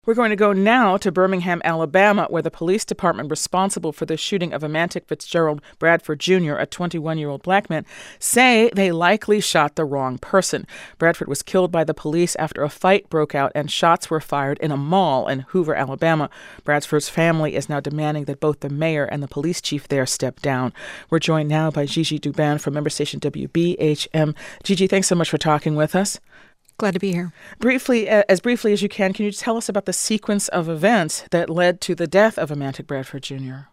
We're going to go now to Birmingham, Alabama, where the police department responsible for the shooting of Amantic Fitzgerald Bradford Jr., a 21-year-old black man, say they likely shot the wrong person. Bradford was killed by the police after a fight broke out and shots were fired in a mall in Hoover, Alabama. Bradford's family is now demanding that both the mayor and the police chief there step down. We're joined now by Gigi Douban from member station WBHM. Gigi, thanks so much for talking with us. Glad to be here. Briefly as you can you tell us about the sequence of events that led to the death of Amantic Bradford Jr.?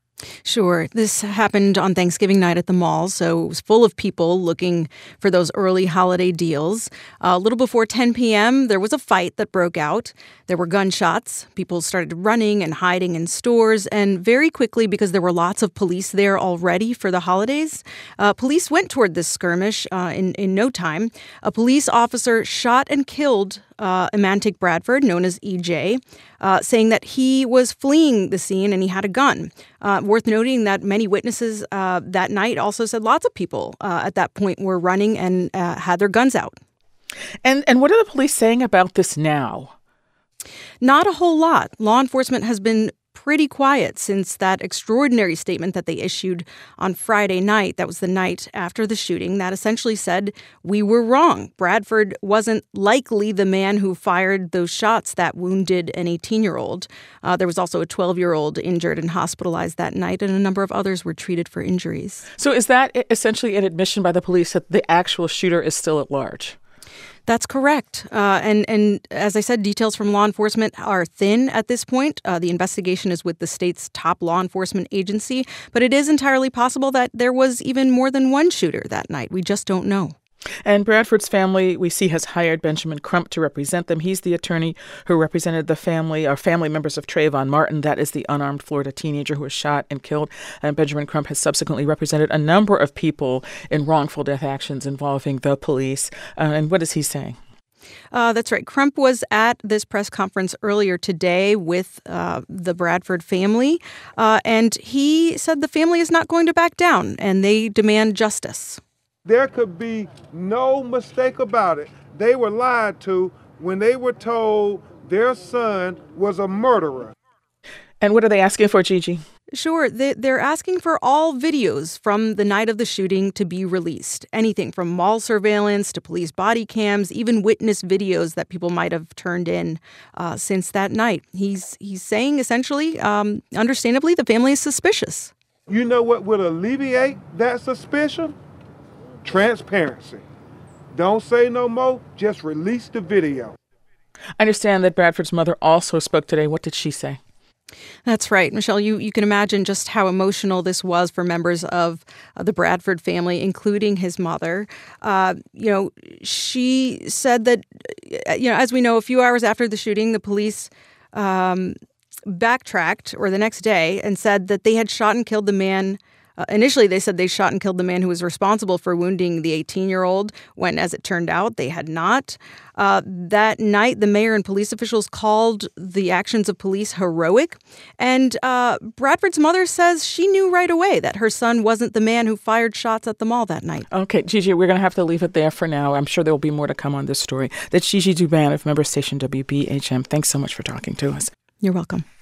Sure. This happened on Thanksgiving night at the mall, so it was full of people looking for those early holiday deals. A little before 10 p.m., there was a fight that broke out. There were gunshots. People started running and hiding in stores, and very quickly, because there were lots of police there already for the holidays, police went toward this skirmish in no time. A police officer shot and killed Amantic Bradford, known as EJ, saying that he was fleeing the scene and he had a gun. Worth noting that many witnesses that night also said lots of people at that point were running and had their guns out. And what are the police saying about this now? Not a whole lot. Law enforcement has been pretty quiet since that extraordinary statement that they issued on Friday night. That was the night after the shooting. That essentially said, we were wrong. Bradford wasn't likely the man who fired those shots that wounded an 18-year-old. There was also a 12-year-old injured and hospitalized that night, and a number of others were treated for injuries. So is that essentially an admission by the police that the actual shooter is still at large? That's correct. And as I said, details from law enforcement are thin at this point. The investigation is with the state's top law enforcement agency, but it is entirely possible that there was even more than one shooter that night. We just don't know. And Bradford's family, we see, has hired Benjamin Crump to represent them. He's the attorney who represented the family members of Trayvon Martin. That is the unarmed Florida teenager who was shot and killed. And Benjamin Crump has subsequently represented a number of people in wrongful death actions involving the police. And what is he saying? That's right. Crump was at this press conference earlier today with the Bradford family, and he said the family is not going to back down and they demand justice. There could be no mistake about it. They were lied to when they were told their son was a murderer. And what are they asking for, Gigi? Sure. They're asking for all videos from the night of the shooting to be released. Anything from mall surveillance to police body cams, even witness videos that people might have turned in since that night. He's saying, essentially, understandably, the family is suspicious. You know what would alleviate that suspicion? Transparency. Don't say no more, just release the video. I understand that Bradford's mother also spoke today. What did she say? That's right. Michelle, you can imagine just how emotional this was for members of the Bradford family, including his mother. She said that, as we know, a few hours after the shooting, the police backtracked, or the next day, and said that they had shot and killed the man. Initially, they said they shot and killed the man who was responsible for wounding the 18-year-old, when, as it turned out, they had not. That night, the mayor and police officials called the actions of police heroic. And Bradford's mother says she knew right away that her son wasn't the man who fired shots at the mall that night. Okay, Gigi, we're going to have to leave it there for now. I'm sure there will be more to come on this story. That's Gigi Douban of member station WBHM. Thanks so much for talking to us. You're welcome.